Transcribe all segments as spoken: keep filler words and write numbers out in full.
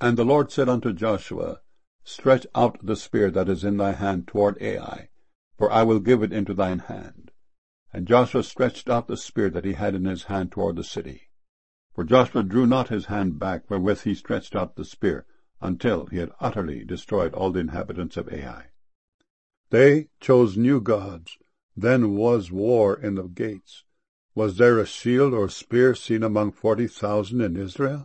And the Lord said unto Joshua, Stretch out the spear that is in thy hand toward Ai, for I will give it into thine hand. And Joshua stretched out the spear that he had in his hand toward the city. For Joshua drew not his hand back wherewith he stretched out the spear, until he had utterly destroyed all the inhabitants of Ai. They chose new gods. Then was war in the gates. Was there a shield or spear seen among forty thousand in Israel?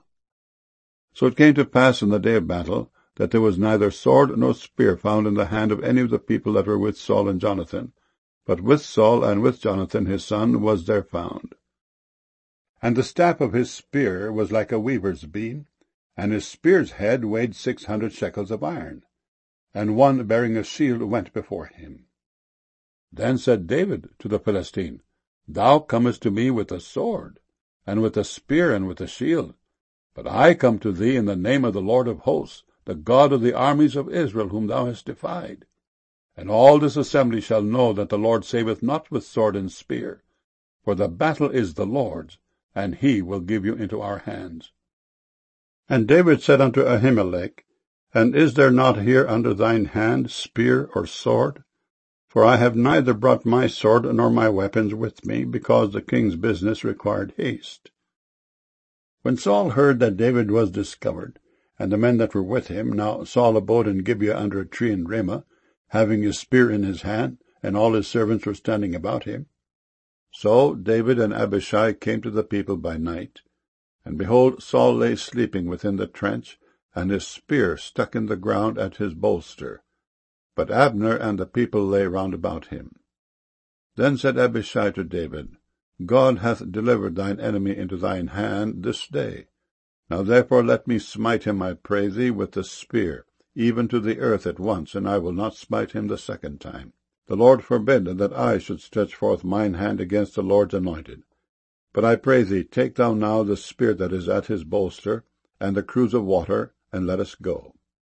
So it came to pass in the day of battle, that there was neither sword nor spear found in the hand of any of the people that were with Saul and Jonathan, but with Saul and with Jonathan his son was there found. And the staff of his spear was like a weaver's beam, and his spear's head weighed six hundred shekels of iron. And one bearing a shield went before him. Then said David to the Philistine, Thou comest to me with a sword, and with a spear, and with a shield. But I come to thee in the name of the Lord of hosts, the God of the armies of Israel, whom thou hast defied. And all this assembly shall know that the Lord saveth not with sword and spear, for the battle is the Lord's, and he will give you into our hands. And David said unto Ahimelech, And is there not here under thine hand spear or sword? For I have neither brought my sword nor my weapons with me, because the king's business required haste. When Saul heard that David was discovered, and the men that were with him, now Saul abode in Gibeah under a tree in Ramah, having his spear in his hand, and all his servants were standing about him. So David and Abishai came to the people by night, and behold, Saul lay sleeping within the trench, and his spear stuck in the ground at his bolster. But Abner and the people lay round about him. Then said Abishai to David, God hath delivered thine enemy into thine hand this day. Now therefore let me smite him, I pray thee, with the spear, even to the earth at once, and I will not smite him the second time. The Lord forbid that I should stretch forth mine hand against the Lord's anointed. But I pray thee, take thou now the spear that is at his bolster, and the cruse of water, and let us go.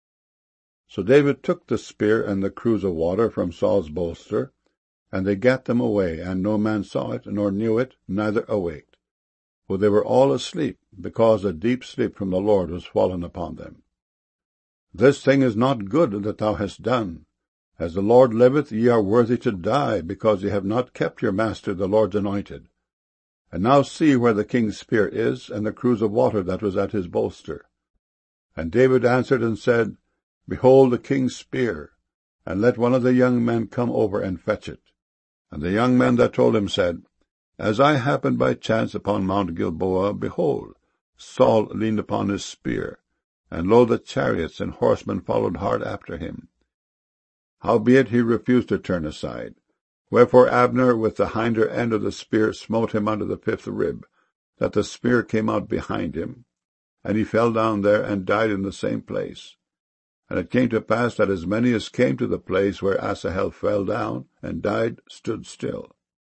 So David took the spear and the cruse of water from Saul's bolster, and they gat them away, and no man saw it, nor knew it, neither awaked. For they were all asleep, because a deep sleep from the Lord was fallen upon them. This thing is not good that thou hast done. As the Lord liveth, ye are worthy to die, because ye have not kept your master the Lord's anointed. And now see where the king's spear is, and the cruse of water that was at his bolster. And David answered and said, Behold the king's spear, and let one of the young men come over and fetch it. And the young men that told him said, As I happened by chance upon Mount Gilboa, behold, Saul leaned upon his spear, and lo, the chariots and horsemen followed hard after him. Howbeit he refused to turn aside. Wherefore Abner with the hinder end of the spear smote him under the fifth rib, that the spear came out behind him, and he fell down there and died in the same place. And it came to pass that as many as came to the place where Asahel fell down and died stood still.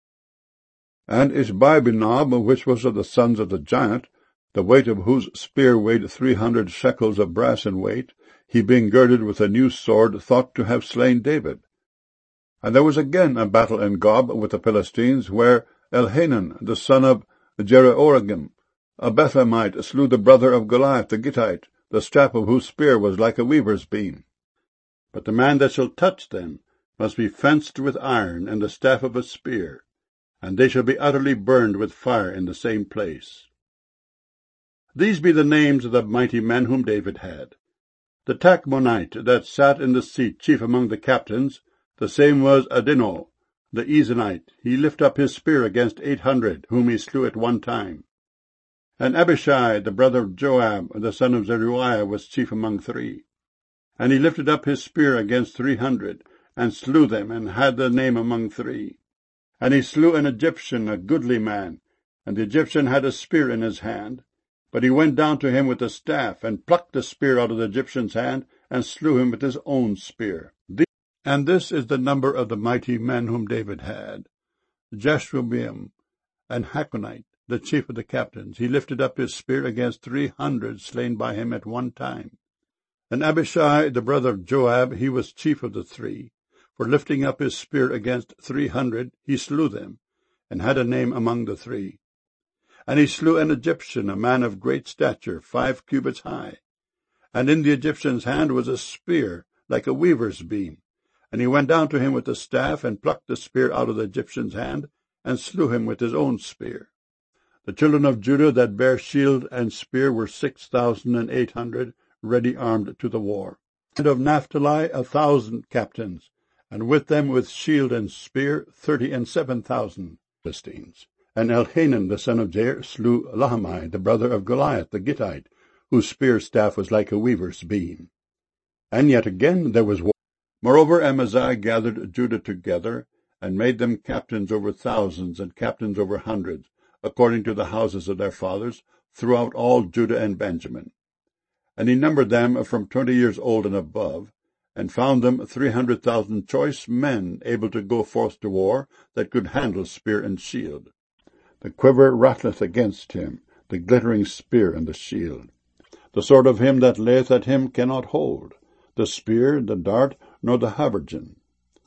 And Ishbi-benob, which was of the sons of the giant, the weight of whose spear weighed three hundred shekels of brass in weight, he being girded with a new sword, thought to have slain David. And there was again a battle in Gob with the Philistines, where Elhanan, the son of Jeroregim, a Bethlehemite, slew the brother of Goliath the Gittite, the staff of whose spear was like a weaver's beam. But the man that shall touch them must be fenced with iron and the staff of a spear, and they shall be utterly burned with fire in the same place. These be the names of the mighty men whom David had. The Tachmonite that sat in the seat chief among the captains, the same was Adino, the Ezonite. He lifted up his spear against eight hundred, whom he slew at one time. And Abishai, the brother of Joab, the son of Zeruiah, was chief among three. And he lifted up his spear against three hundred, and slew them, and had the name among three. And he slew an Egyptian, a goodly man, and the Egyptian had a spear in his hand. But he went down to him with a staff, and plucked the spear out of the Egyptian's hand, and slew him with his own spear. And this is the number of the mighty men whom David had. Jashobeam, and Hakonite, the chief of the captains, he lifted up his spear against three hundred slain by him at one time. And Abishai, the brother of Joab, he was chief of the three. For lifting up his spear against three hundred, he slew them, and had a name among the three. And he slew an Egyptian, a man of great stature, five cubits high. And in the Egyptian's hand was a spear, like a weaver's beam. And he went down to him with the staff, and plucked the spear out of the Egyptian's hand, and slew him with his own spear. The children of Judah that bare shield and spear were six thousand and eight hundred, ready armed to the war. And of Naphtali a thousand captains, and with them with shield and spear thirty and seven thousand Philistines. And Elhanan the son of Jair slew Lahmi the brother of Goliath the Gittite, whose spear staff was like a weaver's beam. And yet again there was war. Moreover Amaziah gathered Judah together, and made them captains over thousands and captains over hundreds, according to the houses of their fathers, throughout all Judah and Benjamin. And he numbered them from twenty years old and above, and found them three hundred thousand choice men able to go forth to war, that could handle spear and shield. The quiver rattleth against him, the glittering spear and the shield. The sword of him that layeth at him cannot hold, the spear, the dart, nor the habergeon.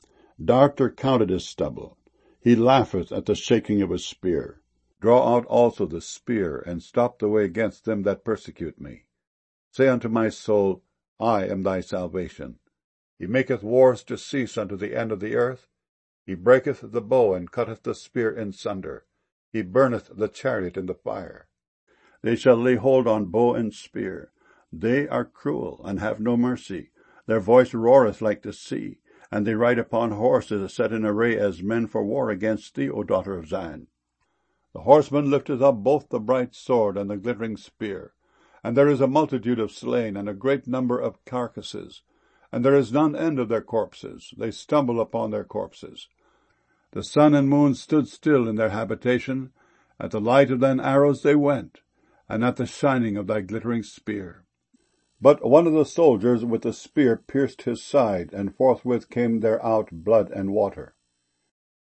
Dart or counted his stubble. He laugheth at the shaking of his spear. Draw out also the spear, and stop the way against them that persecute me. Say unto my soul, I am thy salvation. He maketh wars to cease unto the end of the earth. He breaketh the bow, and cutteth the spear in sunder. He burneth the chariot in the fire. They shall lay hold on bow and spear. They are cruel, and have no mercy. Their voice roareth like the sea, and they ride upon horses set in array as men for war against thee, O daughter of Zion. The horseman lifteth up both the bright sword and the glittering spear. And there is a multitude of slain, and a great number of carcasses. And there is none end of their corpses. They stumble upon their corpses. The sun and moon stood still in their habitation. At the light of thine arrows they went, and at the shining of thy glittering spear. But one of the soldiers with the spear pierced his side, and forthwith came there out blood and water.